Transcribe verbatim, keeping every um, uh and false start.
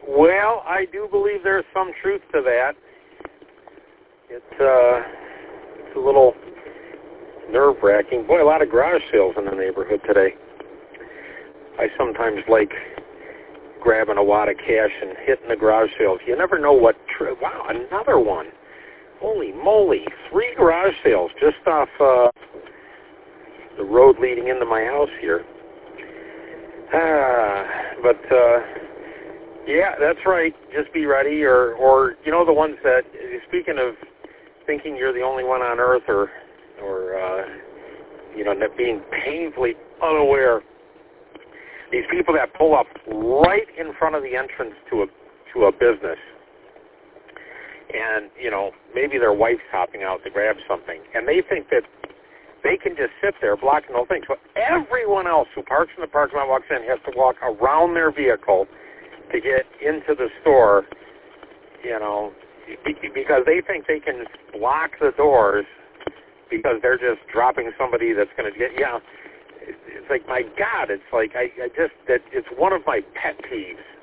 Well, I do believe there's some truth to that. It's, uh, it's a little nerve-wracking. Boy, a lot of garage sales in the neighborhood today. I sometimes like grabbing a wad of cash and hitting the garage sales. You never know what... Tr- wow, another one. Holy moly. Three garage sales just off uh, the road leading into my house here. Ah, but, uh, yeah, that's right. Just be ready. Or, or, you know, the ones that, speaking of thinking you're the only one on earth, or, or uh, you know, being painfully unaware, these people that pull up right in front of the entrance to a to a business, and, you know, maybe their wife's hopping out to grab something, and they think that they can just sit there blocking the whole thing. So everyone else who parks in the parking lot, walks in, has to walk around their vehicle to get into the store, you know, because they think they can block the doors because they're just dropping somebody that's going to get, yeah. It's like, my God, it's like, I, I just, that it's one of my pet peeves.